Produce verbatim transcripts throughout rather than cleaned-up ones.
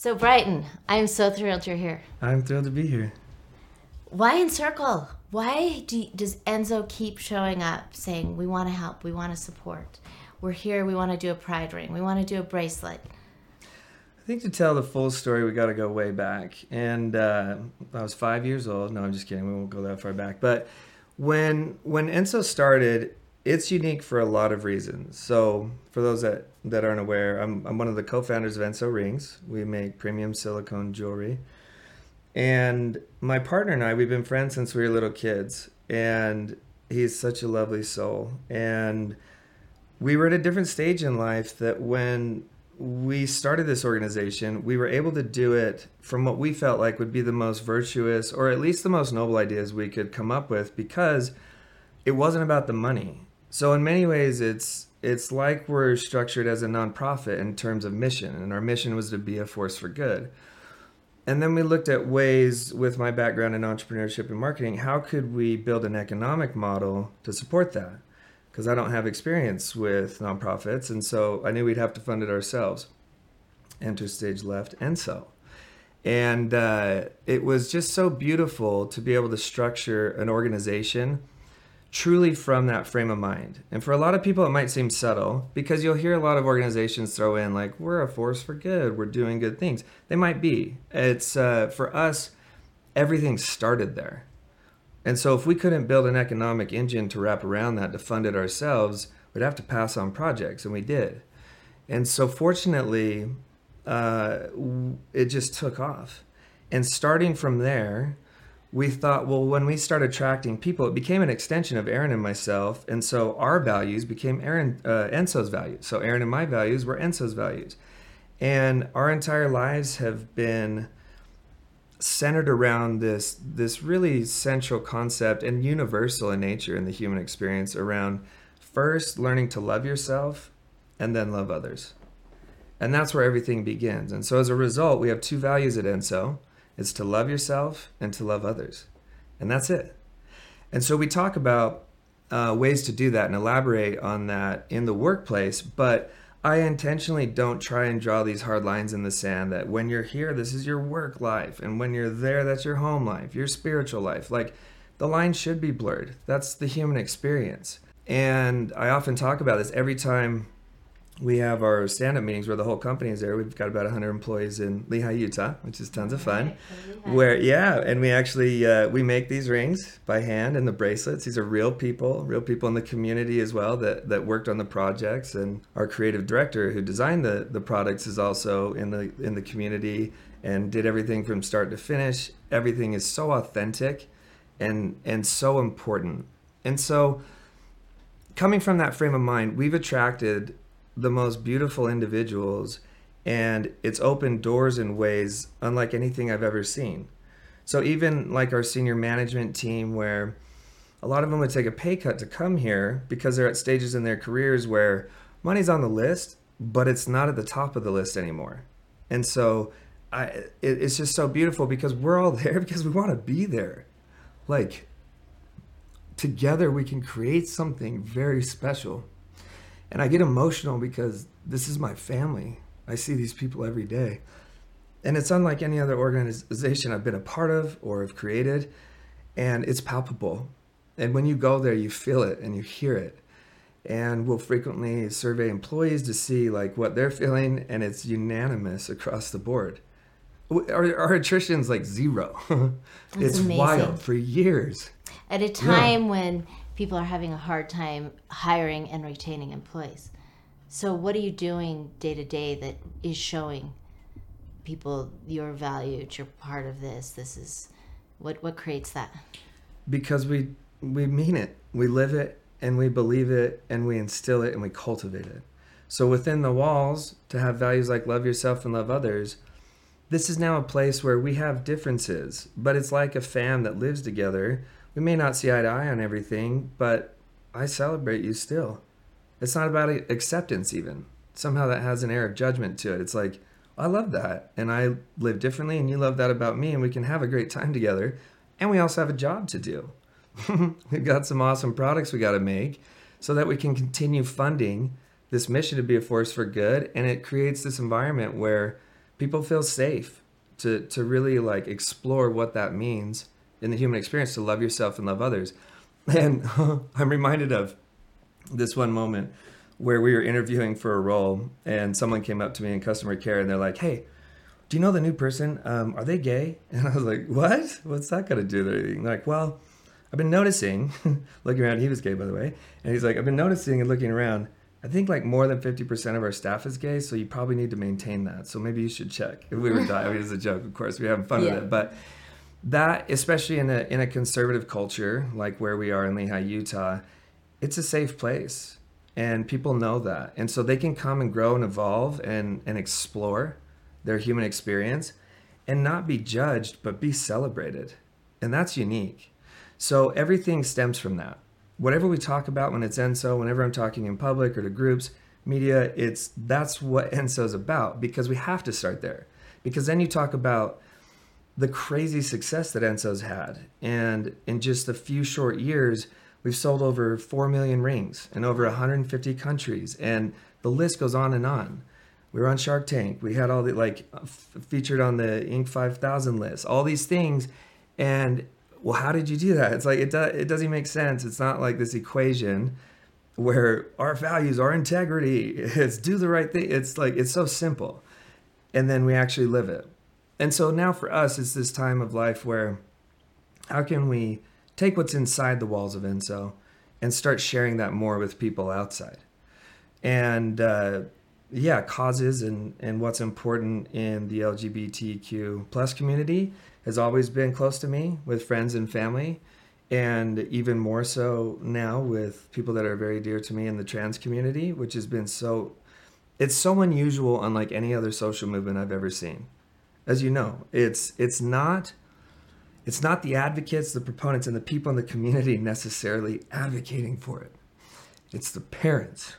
So Brighton, I'm so thrilled you're here. I'm thrilled to be here. Why Encircle? Why do, does Enzo keep showing up saying, we want to help, we want to support, we're here, we want to do a pride ring, we want to do a bracelet? I think to tell the full story, we got to go way back. And uh, I was five years old. No, I'm just kidding. We won't go that far back. But when when Enzo started, it's unique for a lot of reasons. So for those that, that aren't aware, I'm, I'm one of the co-founders of Enzo Rings. We make premium silicone jewelry. And my partner and I, we've been friends since we were little kids. And he's such a lovely soul. And we were at a different stage in life that when we started this organization, we were able to do it from what we felt like would be the most virtuous, or at least the most noble ideas we could come up with, because it wasn't about the money. So in many ways, it's it's like we're structured as a nonprofit in terms of mission, and our mission was to be a force for good. And then we looked at ways, with my background in entrepreneurship and marketing, how could we build an economic model to support that? Because I don't have experience with nonprofits, and so I knew we'd have to fund it ourselves. Enter stage left, Enzo. And uh, it was just so beautiful to be able to structure an organization truly from that frame of mind. And for a lot of people, it might seem subtle, because you'll hear a lot of organizations throw in, like, we're a force for good, we're doing good things. They might be. It's uh, for us, everything started there. And so if we couldn't build an economic engine to wrap around that to fund it ourselves, we'd have to pass on projects, and we did. And so fortunately, uh, it just took off. And starting from there, we thought, well, when we started attracting people, it became an extension of Aaron and myself. And so our values became Aaron, uh, Enzo's values. So Aaron and my values were Enzo's values. And our entire lives have been centered around this this really central concept and universal in nature in the human experience around first learning to love yourself and then love others. And that's where everything begins. And so as a result, we have two values at Enzo. It's to love yourself and to love others. And that's it. And so we talk about uh, ways to do that and elaborate on that in the workplace, but I intentionally don't try and draw these hard lines in the sand that when you're here, this is your work life. And when you're there, that's your home life, your spiritual life. Like, the line should be blurred. That's the human experience. And I often talk about this every time we have our stand-up meetings where the whole company is there. We've got about one hundred employees in Lehi, Utah, which is tons of fun. Where, yeah, and we actually, uh, we make these rings by hand and the bracelets. These are real people, real people in the community as well that, that worked on the projects. And our creative director who designed the, the products is also in the in the community and did everything from start to finish. Everything is so authentic and and so important. And so coming from that frame of mind, we've attracted the most beautiful individuals, and it's opened doors in ways unlike anything I've ever seen. So even like our senior management team, where a lot of them would take a pay cut to come here because they're at stages in their careers where money's on the list, but it's not at the top of the list anymore. And so I, it, it's just so beautiful because we're all there because we want to be there. Like, together we can create something very special. And I get emotional because this is my family. I see these people every day. And it's unlike any other organization I've been a part of or have created. And it's palpable. And when you go there, you feel it and you hear it. And we'll frequently survey employees to see like what they're feeling, and it's unanimous across the board. Our, our attrition's like zero. It's amazing. Wild for years. At a time yeah. when people are having a hard time hiring and retaining employees. So what are you doing day to day that is showing people your value, you're part of this, this is, what what creates that? Because we we mean it, we live it, and we believe it, and we instill it, and we cultivate it. So within the walls, to have values like love yourself and love others, this is now a place where we have differences, but it's like a fam that lives together. We may not see eye to eye on everything, but I celebrate you still. It's not about acceptance even. Somehow that has an air of judgment to it. It's like, I love that, and I live differently, and you love that about me, and we can have a great time together, and we also have a job to do. We've got some awesome products we got to make so that we can continue funding this mission to be a force for good, and it creates this environment where people feel safe to, to really like explore what that means in the human experience, to love yourself and love others. And I'm reminded of this one moment where we were interviewing for a role, and someone came up to me in customer care, and they're like, "Hey, do you know the new person? Um, are they gay?" And I was like, "What? What's that got to do with anything?" They're like, "Well, I've been noticing," looking around, he was gay, by the way, and he's like, "I've been noticing and looking around, I think like more than fifty percent of our staff is gay, so you probably need to maintain that. So maybe you should check." If we were dying, I mean, it's a joke, of course, we're having fun yeah. with it, but that, especially in a in a conservative culture like where we are in Lehi, Utah, it's a safe place. And people know that. And so they can come and grow and evolve and, and explore their human experience and not be judged, but be celebrated. And that's unique. So everything stems from that. Whatever we talk about when it's Enso, whenever I'm talking in public or to groups, media, it's that's what Enso is about, because we have to start there. Because then you talk about the crazy success that Enso's had. And in just a few short years, we've sold over four million rings in over one hundred fifty countries. And the list goes on and on. We were on Shark Tank. We had all the, like, f- featured on the Inc five thousand list, all these things. And, well, how did you do that? It's like, it, do- it doesn't make sense. It's not like this equation where our values, our integrity, it's do the right thing. It's like, it's so simple. And then we actually live it. And so now for us, it's this time of life where how can we take what's inside the walls of Enso and start sharing that more with people outside. And uh, yeah, causes and, and what's important in the L G B T Q plus community has always been close to me with friends and family. And even more so now with people that are very dear to me in the trans community, which has been so, it's so unusual, unlike any other social movement I've ever seen. As you know, it's it's not It's not the advocates, the proponents, and the people in the community necessarily advocating for it. It's the parents.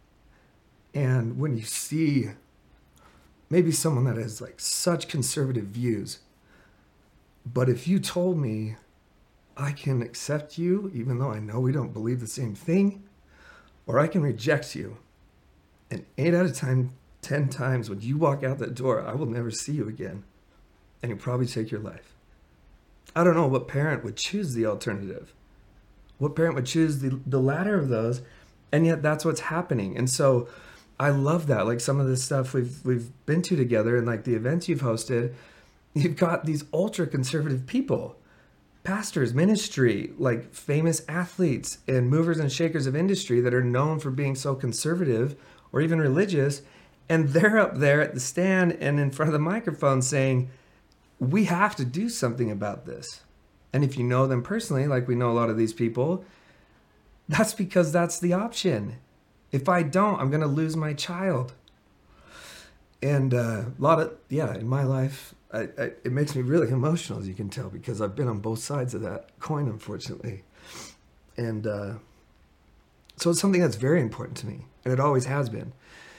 And when you see maybe someone that has like such conservative views, but if you told me I can accept you even though I know we don't believe the same thing, or I can reject you, and eight out of time, ten times when you walk out that door, I will never see you again, and you'll probably take your life. I don't know what parent would choose the alternative. What parent would choose the, the latter of those? And yet that's what's happening. And so I love that. Like some of the stuff we've we've been to together and like the events you've hosted, you've got these ultra conservative people, pastors, ministry, like famous athletes and movers and shakers of industry that are known for being so conservative or even religious. And they're up there at the stand and in front of the microphone saying, we have to do something about this. And if you know them personally, like we know a lot of these people, that's because that's the option. If I don't, I'm going to lose my child. And uh, a lot of, yeah, in my life, I, I, it makes me really emotional, as you can tell, because I've been on both sides of that coin, unfortunately. And uh, so it's something that's very important to me, and it always has been.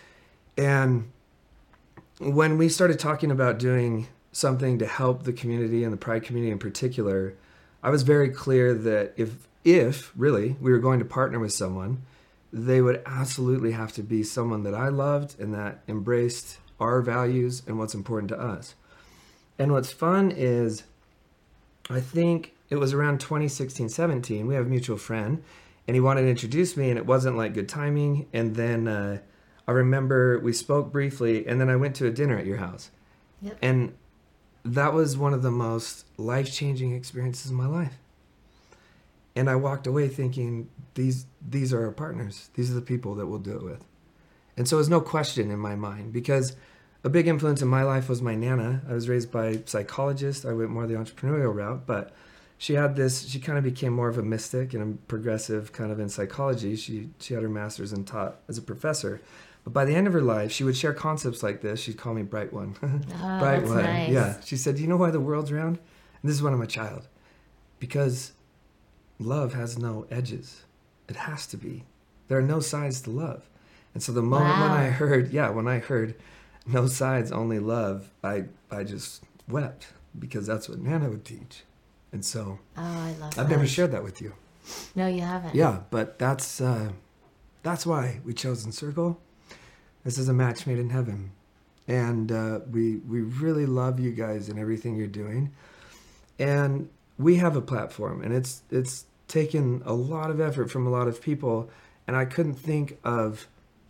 And when we started talking about doing something to help the community and the Pride community in particular, I was very clear that if, if really we were going to partner with someone, they would absolutely have to be someone that I loved and that embraced our values and what's important to us. And what's fun is, I think it was around twenty sixteen, seventeen, we have a mutual friend, and he wanted to introduce me, and it wasn't like good timing. And then uh, I remember we spoke briefly, and then I went to a dinner at your house. Yep. And that was one of the most life-changing experiences of my life. And I walked away thinking, these these are our partners. These are the people that we'll do it with. And so there's no question in my mind, because a big influence in my life was my Nana. I was raised by a psychologist. I went more the entrepreneurial route, but she had this, she kind of became more of a mystic and a progressive kind of in psychology. She, she had her master's and taught as a professor. But by the end of her life, she would share concepts like this. She'd call me Bright One. Oh, Bright that's One. nice. Yeah. She said, do you know why the world's round? And this is when I'm a child. Because love has no edges. It has to be. There are no sides to love. And so the moment Wow. when I heard, yeah, when I heard no sides, only love, I, I just wept, because that's what Nana would teach. And so Oh, I love that. I've never shared that with you. No, you haven't. Yeah, but that's uh, that's why we chose Encircle. This is a match made in heaven. And uh, we we really love you guys and everything you're doing. And we have a platform, and it's it's taken a lot of effort from a lot of people, and I couldn't think of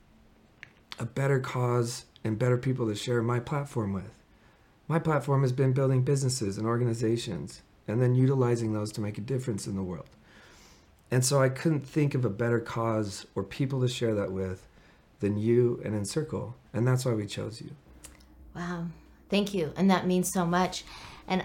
a better cause and better people to share my platform with. My platform has been building businesses and organizations and then utilizing those to make a difference in the world. And so I couldn't think of a better cause or people to share that with than you and Encircle. And that's why we chose you. Wow. Thank you. And that means so much. And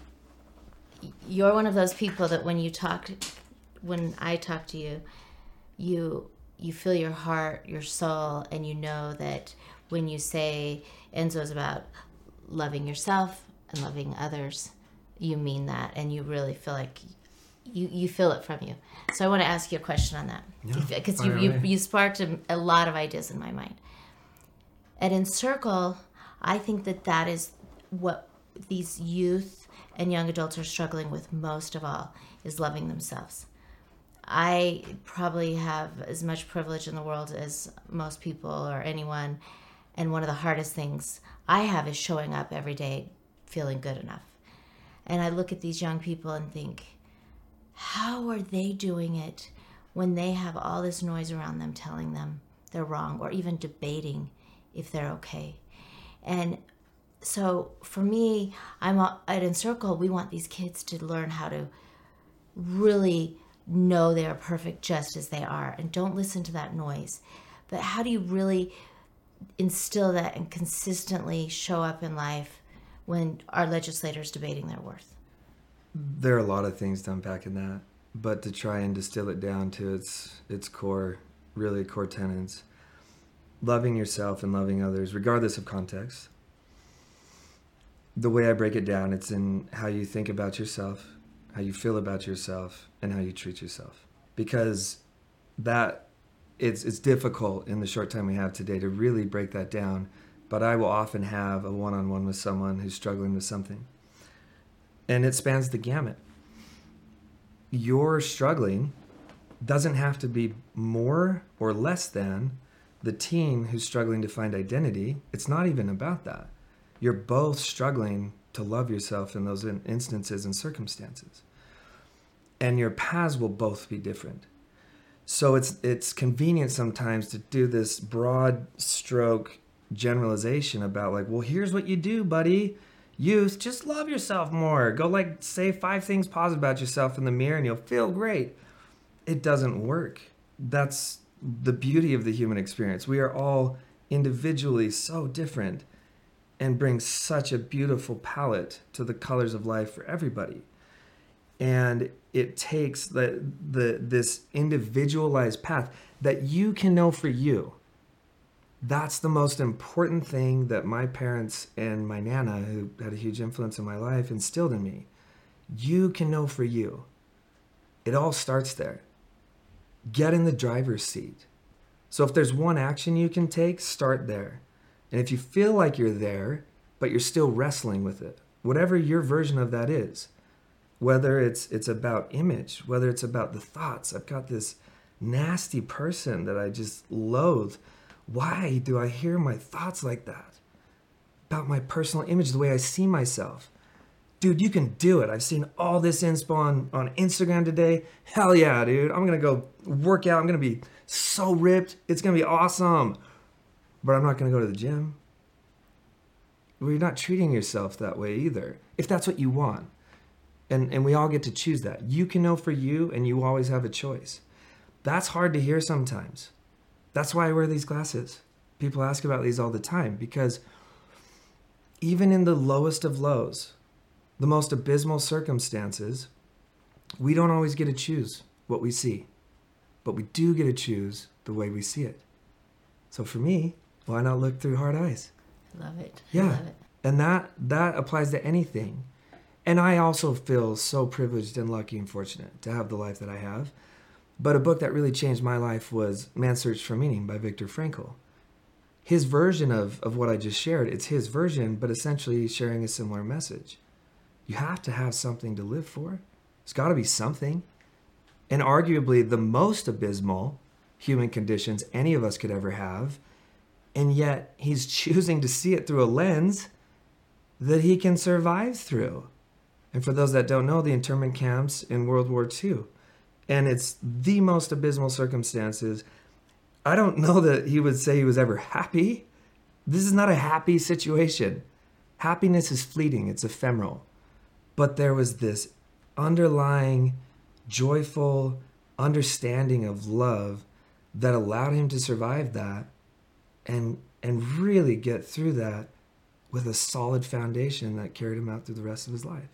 you're one of those people that when you talk, when I talk to you, you you feel your heart, your soul, and you know that when you say Enzo's about loving yourself and loving others, you mean that, and you really feel like you, you feel it from you. So I want to ask you a question on that, because yeah, you, you, you sparked a, a lot of ideas in my mind. At Encircle, I think that that is what these youth and young adults are struggling with most of all, is loving themselves. I probably have as much privilege in the world as most people or anyone, and one of the hardest things I have is showing up every day feeling good enough. And I look at these young people and think, how are they doing it when they have all this noise around them telling them they're wrong, or even debating if they're okay? And so for me, I'm at Encircle, we want these kids to learn how to really know they are perfect just as they are, and don't listen to that noise. But how do you really instill that and consistently show up in life when our legislators debating their worth? There are a lot of things to unpack in that, but to try and distill it down to its its core, really core tenets: loving yourself and loving others, regardless of context. The way I break it down, it's in how you think about yourself, how you feel about yourself, and how you treat yourself. Because that it's it's difficult in the short time we have today to really break that down, but I will often have a one-on-one with someone who's struggling with something. And it spans the gamut. Your struggling doesn't have to be more or less than the teen who's struggling to find identity. It's not even about that. You're both struggling to love yourself in those instances and circumstances. And your paths will both be different. So it's it's convenient sometimes to do this broad stroke generalization about like, well, here's what you do, buddy. Youth, just love yourself more. Go like say five things positive about yourself in the mirror and you'll feel great. It doesn't work. That's the beauty of the human experience. We are all individually so different and bring such a beautiful palette to the colors of life for everybody. And it takes the, the this individualized path that you can know for you. That's the most important thing that my parents and my Nana, who had a huge influence in my life, instilled in me. You can know for you. It all starts there. Get in the driver's seat. So if there's one action you can take, start there. And if you feel like you're there, but you're still wrestling with it, whatever your version of that is, whether it's it's about image, whether it's about the thoughts, I've got this nasty person that I just loathe. Why do I hear my thoughts like that? About my personal image, the way I see myself. Dude, you can do it. I've seen all this inspo on, on Instagram today. Hell yeah, dude. I'm going to go work out. I'm going to be so ripped. It's going to be awesome. But I'm not going to go to the gym. Well, you're not treating yourself that way either, if that's what you want. And, and we all get to choose that. You can know for you, and you always have a choice. That's hard to hear sometimes. That's why I wear these glasses. People ask about these all the time, because even in the lowest of lows, the most abysmal circumstances, we don't always get to choose what we see, but we do get to choose the way we see it. So for me, why not look through hard eyes? I love it. Yeah. I love it. And that, that applies to anything. And I also feel so privileged and lucky and fortunate to have the life that I have. But a book that really changed my life was Man's Search for Meaning by Viktor Frankl. His version of, of what I just shared, it's his version, but essentially he's sharing a similar message. You have to have something to live for. There's got to be something. And arguably the most abysmal human conditions any of us could ever have And yet he's choosing to see it through a lens that he can survive through. And for those that don't know, the internment camps in World War Two. And it's the most abysmal circumstances. I don't know that he would say he was ever happy. This is not a happy situation. Happiness is fleeting, it's ephemeral. But there was this underlying, joyful understanding of love that allowed him to survive that and and really get through that with a solid foundation that carried him out through the rest of his life.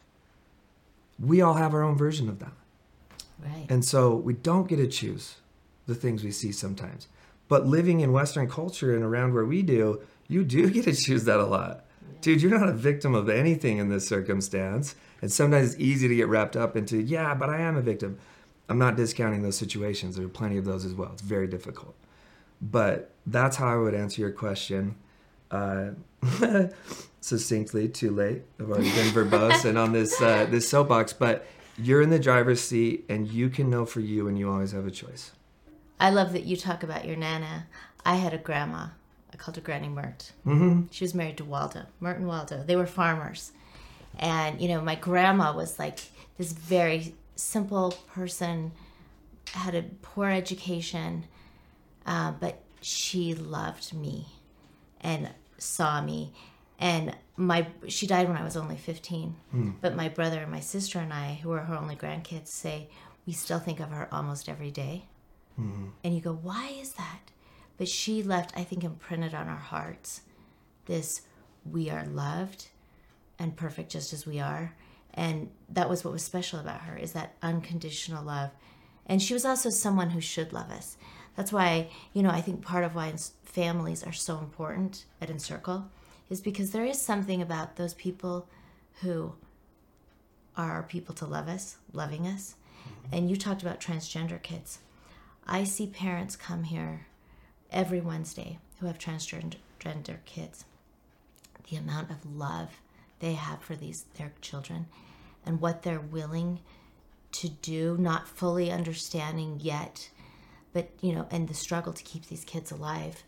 We all have our own version of that. Right. And so we don't get to choose the things we see sometimes. But living in Western culture and around where we do, you do get to choose that a lot. Yeah. Dude, you're not a victim of anything in this circumstance. And sometimes it's easy to get wrapped up into, yeah, but I am a victim. I'm not discounting those situations. There are plenty of those as well. It's very difficult. But that's how I would answer your question. Uh, succinctly, too late. I've already been verbose and on this uh, this soapbox. But you're in the driver's seat and you can know for you, and you always have a choice. I love that you talk about your Nana. I had a grandma. I called her Granny Mert. Mm-hmm. She was married to Waldo, Mert and Waldo. They were farmers. And, you know, my grandma was like this very simple person, had a poor education, uh, but she loved me and saw me. And my she died when I was only fifteen. Mm. But my brother and my sister and I, who are her only grandkids, say we still think of her almost every day. Mm-hmm. And you go, why is that? But she left, I think, imprinted on our hearts this, we are loved and perfect just as we are. And that was what was special about her, is that unconditional love. And she was also someone who should love us. That's why, you know, I think part of why families are so important at Encircle is because there is something about those people who are our people to love us, loving us. Mm-hmm. And you talked about transgender kids. I see parents come here every Wednesday who have transgender kids. The amount of love they have for these their children and what they're willing to do, not fully understanding yet, but, you know, and the struggle to keep these kids alive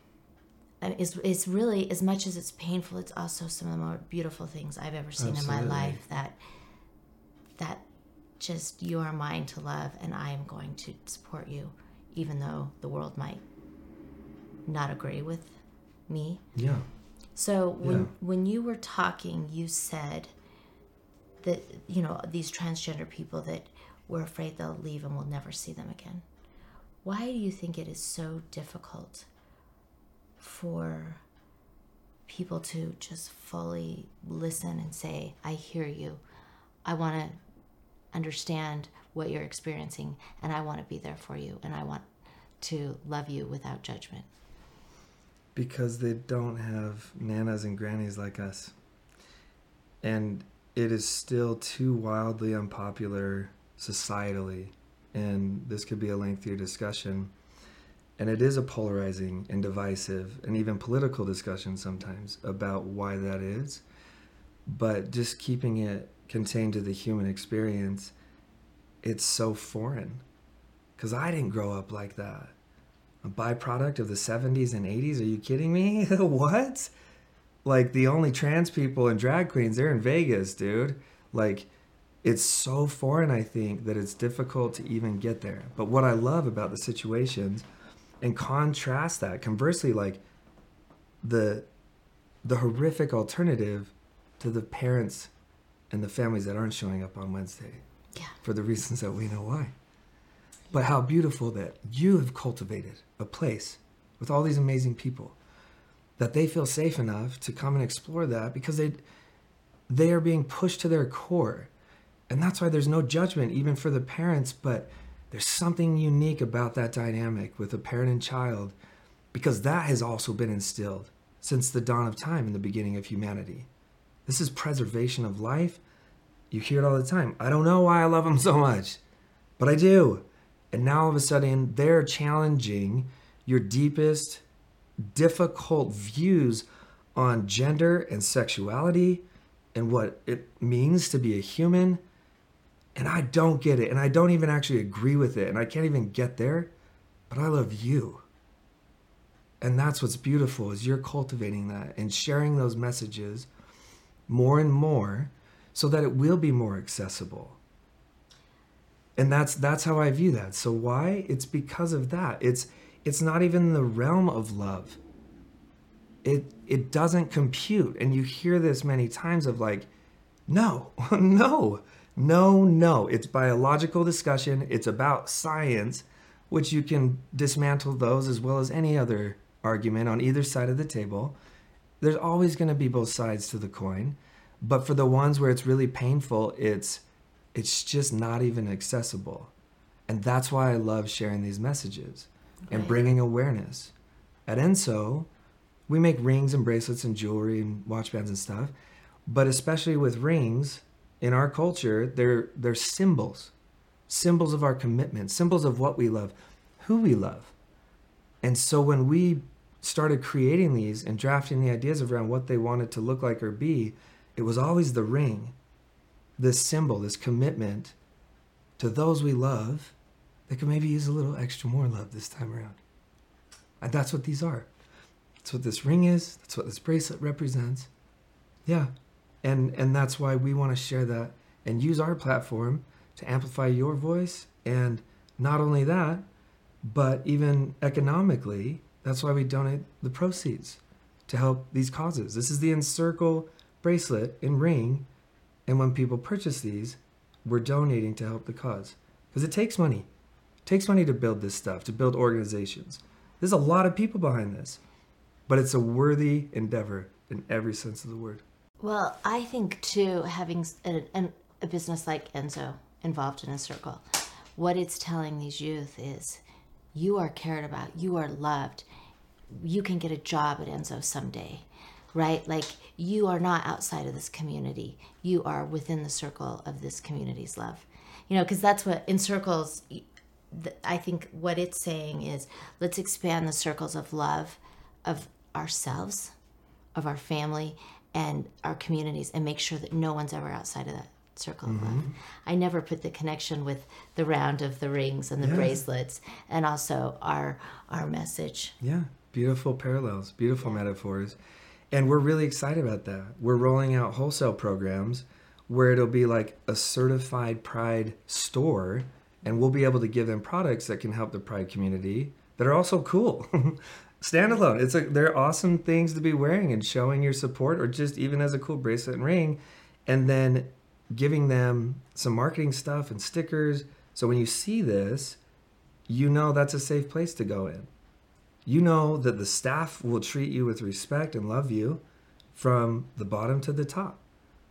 is is really, as much as it's painful, it's also some of the more beautiful things I've ever seen Absolutely. in my life, that that just, you are mine to love and I am going to support you, even though the world might not agree with me. Yeah. So when yeah. when you were talking, you said that, you know, these transgender people that we're afraid they'll leave and we'll never see them again. Why do you think it is so difficult for people to just fully listen and say, I hear you. I want to understand what you're experiencing and I want to be there for you and I want to love you without judgment? Because they don't have nanas and grannies like us. And it is still too wildly unpopular societally. And this could be a lengthier discussion. And it is a polarizing and divisive and even political discussion sometimes about why that is. But just keeping it contained to the human experience, it's so foreign. Because I didn't grow up like that. A byproduct of the seventies and eighties? Are you kidding me? What? Like, the only trans people and drag queens, they're in Vegas, dude. Like, it's so foreign, I think, that it's difficult to even get there. But what I love about the situations, and contrast that, conversely, like, the the horrific alternative to the parents and the families that aren't showing up on Wednesday. Yeah. For the reasons that we know why. But how beautiful that you have cultivated a place with all these amazing people, that they feel safe enough to come and explore that because they they are being pushed to their core. And that's why there's no judgment even for the parents, but there's something unique about that dynamic with a parent and child, because that has also been instilled since the dawn of time in the beginning of humanity. This is preservation of life. You hear it all the time. I don't know why I love them so much, but I do. And now all of a sudden, they're challenging your deepest, difficult views on gender and sexuality and what it means to be a human. And I don't get it. And I don't even actually agree with it. And I can't even get there. But I love you. And that's what's beautiful, is you're cultivating that and sharing those messages more and more so that it will be more accessible. And that's that's how I view that. So why? It's because of that. It's it's not even the realm of love. It it doesn't compute. And you hear this many times of like, no, no, no, no. It's biological discussion. It's about science, which you can dismantle those as well as any other argument on either side of the table. There's always going to be both sides to the coin. But for the ones where it's really painful, it's it's just not even accessible. And that's why I love sharing these messages and Right. bringing awareness. At Enso, we make rings and bracelets and jewelry and watch bands and stuff. But especially with rings, in our culture, they're, they're symbols. Symbols of our commitment, symbols of what we love, who we love. And so when we started creating these and drafting the ideas around what they wanted to look like or be, it was always the ring, this symbol, this commitment to those we love that could maybe use a little extra more love this time around. And that's what these are. That's what this ring is. That's what this bracelet represents. Yeah. And and that's why we want to share that and use our platform to amplify your voice. And not only that, but even economically, that's why we donate the proceeds to help these causes. This is the Encircle bracelet and ring. And when people purchase these, we're donating to help the cause. Because it takes money. It takes money to build this stuff, to build organizations. There's a lot of people behind this. But it's a worthy endeavor in every sense of the word. Well, I think too, having s- a, an- a business like Enso involved in Encircle, what it's telling these youth is you are cared about, you are loved, you can get a job at Enso someday, right? Like you are not outside of this community, you are within the circle of this community's love. You know, because that's what Encircles, th- I think what it's saying is let's expand the circles of love of ourselves, of our family, and our communities, and make sure that no one's ever outside of that circle of love. I never put the connection with the round of the rings and the Yes. bracelets, and also our our message. Yeah, beautiful parallels, beautiful metaphors. And we're really excited about that. We're rolling out wholesale programs where it'll be like a certified Pride store, and we'll be able to give them products that can help the Pride community that are also cool. Standalone. It's a, they're awesome things to be wearing and showing your support, or just even as a cool bracelet and ring, and then giving them some marketing stuff and stickers. So when you see this, you know that's a safe place to go in. You know that the staff will treat you with respect and love you from the bottom to the top.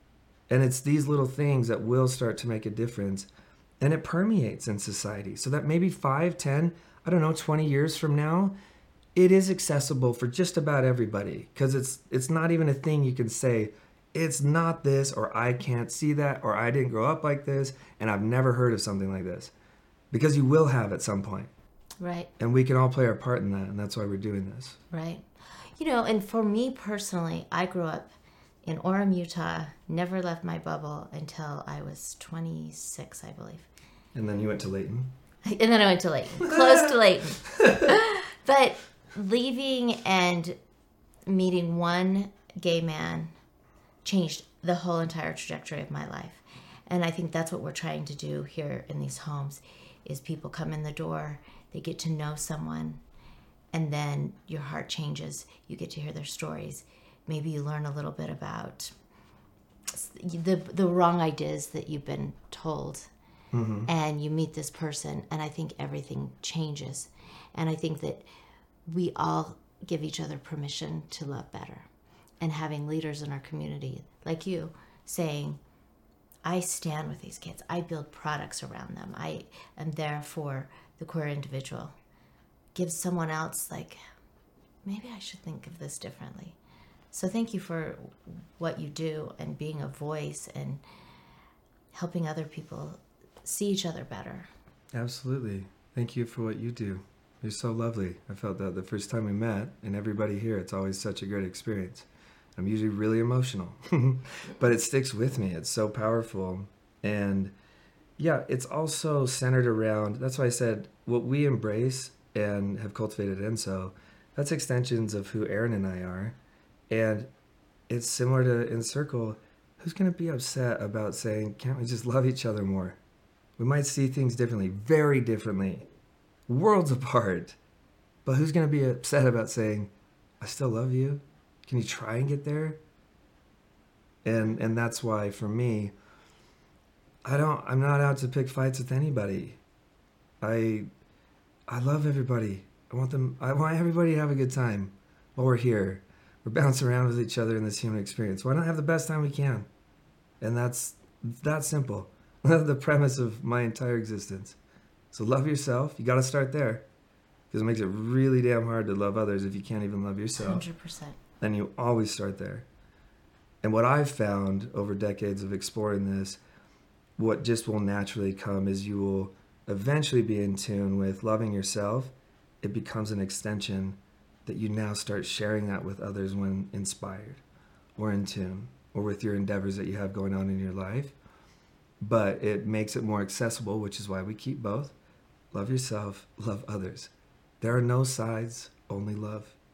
And it's these little things that will start to make a difference. And it permeates in society so that maybe five, ten, I don't know, twenty years from now, it is accessible for just about everybody. Because it's it's not even a thing you can say, it's not this, or I can't see that, or I didn't grow up like this, and I've never heard of something like this. Because you will have at some point. Right, And we can all play our part in that, and that's why we're doing this. right. You know, and for me personally, I grew up in Orem, Utah, never left my bubble until I was twenty-six, I believe. And then you went to Layton. And then I went to Layton, close to Layton. But leaving and meeting one gay man changed the whole entire trajectory of my life. And I think that's what we're trying to do here in these homes is people come in the door, they get to know someone, and then your heart changes. You get to hear their stories. Maybe you learn a little bit about the the wrong ideas that you've been told. Mm-hmm. And you meet this person, and I think everything changes. And I think that we all give each other permission to love better. And having leaders in our community, like you, saying, I stand with these kids. I build products around them. I am there for the queer individual. Gives someone else, like, maybe I should think of this differently. So thank you for what you do and being a voice and helping other people see each other better. Absolutely. Thank you for what you do. You're so lovely. I felt that the first time we met, and everybody here, it's always such a great experience. I'm usually really emotional, but it sticks with me. It's so powerful. And yeah, it's also centered around, that's why I said what we embrace and have cultivated at Enso, That's extensions of who Aaron and I are. And it's similar to in Circle. Who's going to be upset about saying, can't we just love each other more? We might see things differently, very differently, worlds apart. But who's going to be upset about saying, I still love you? Can you try and get there? And and that's why, for me, I don't, I'm not out to pick fights with anybody. I I love everybody. I want them, I want everybody to have a good time while we're here. We're bouncing around with each other in this human experience. Why not have the best time we can? And that's that simple. The premise of my entire existence. So love yourself. You got to start there, because it makes it really damn hard to love others if you can't even love yourself. one hundred percent. Then you always start there. And what I've found over decades of exploring this, what just will naturally come is you will eventually be in tune with loving yourself. It becomes an extension that you now start sharing that with others when inspired or in tune or with your endeavors that you have going on in your life. But it makes it more accessible, which is why we keep both. Love yourself, love others. There are no sides, only love.